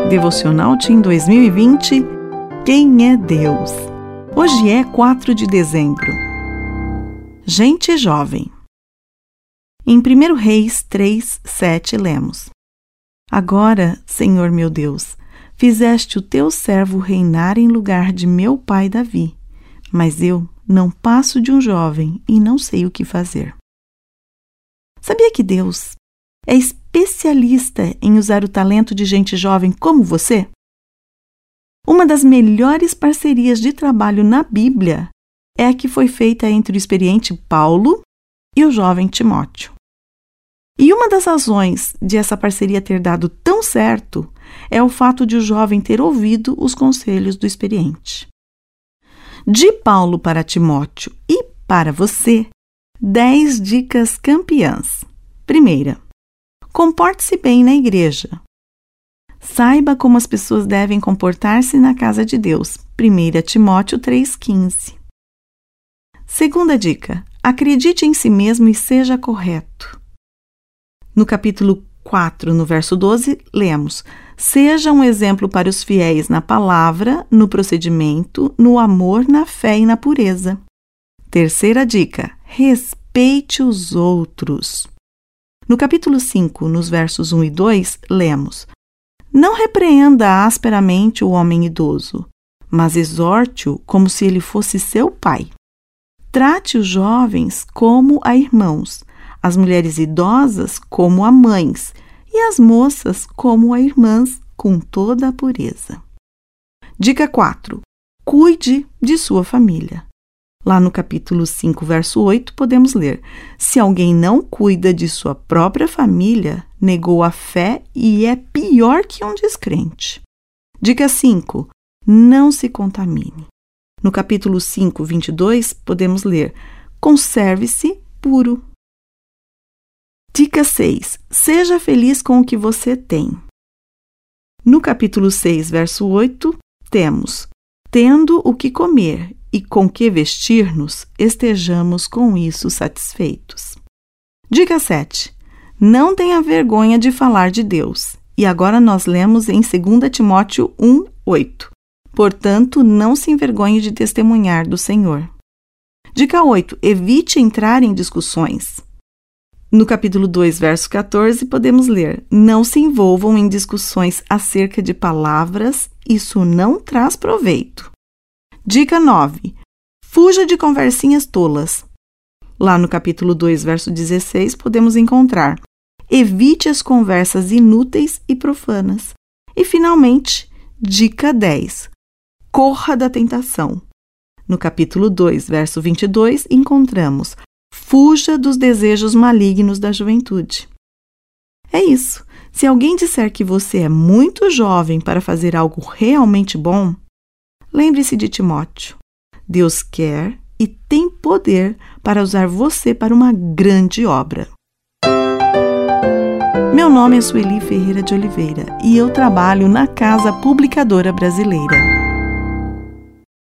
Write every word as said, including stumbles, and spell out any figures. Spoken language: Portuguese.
Devocional Team dois mil e vinte, Quem é Deus? Hoje é quatro de dezembro. Gente jovem. Em primeiro Reis três, sete, lemos: Agora, Senhor meu Deus, fizeste o teu servo reinar em lugar de meu pai Davi, mas eu não passo de um jovem e não sei o que fazer. Sabia que Deus é especialista em usar o talento de gente jovem como você? Uma das melhores parcerias de trabalho na Bíblia é a que foi feita entre o experiente Paulo e o jovem Timóteo. E uma das razões de essa parceria ter dado tão certo é o fato de o jovem ter ouvido os conselhos do experiente. De Paulo para Timóteo e para você, dez dicas campeãs. Primeira, comporte-se bem na igreja. Saiba como as pessoas devem comportar-se na casa de Deus. primeira Timóteo três, quinze. Segunda dica, acredite em si mesmo e seja correto. No capítulo quatro, no verso doze, lemos: Seja um exemplo para os fiéis na palavra, no procedimento, no amor, na fé e na pureza. Terceira dica, respeite os outros. No capítulo cinco, nos versos um e dois, lemos: Não repreenda asperamente o homem idoso, mas exorte-o como se ele fosse seu pai. Trate os jovens como a irmãos, as mulheres idosas como a mães e as moças como a irmãs, com toda a pureza. Dica quatro. Cuide de sua família. Lá no capítulo cinco, verso oito, podemos ler: Se alguém não cuida de sua própria família, negou a fé e é pior que um descrente. Dica cinco. Não se contamine. No capítulo cinco, vinte e dois, podemos ler: Conserve-se puro. Dica seis. Seja feliz com o que você tem. No capítulo seis, verso oito, temos: Tendo o que comer e com que vestir-nos, estejamos com isso satisfeitos. Dica sete. Não tenha vergonha de falar de Deus. E agora nós lemos em dois Timóteo um, oito. Portanto, não se envergonhe de testemunhar do Senhor. Dica oito. Evite entrar em discussões. No capítulo dois, verso quatorze, podemos ler: Não se envolvam em discussões acerca de palavras, isso não traz proveito. Dica nove. Fuja de conversinhas tolas. Lá no capítulo dois, verso dezesseis, podemos encontrar: Evite as conversas inúteis e profanas. E, finalmente, dica dez. Corra da tentação. No capítulo dois, verso vinte e dois, encontramos: Fuja dos desejos malignos da juventude. É isso. Se alguém disser que você é muito jovem para fazer algo realmente bom, lembre-se de Timóteo. Deus quer e tem poder para usar você para uma grande obra. Meu nome é Sueli Ferreira de Oliveira e eu trabalho na Casa Publicadora Brasileira.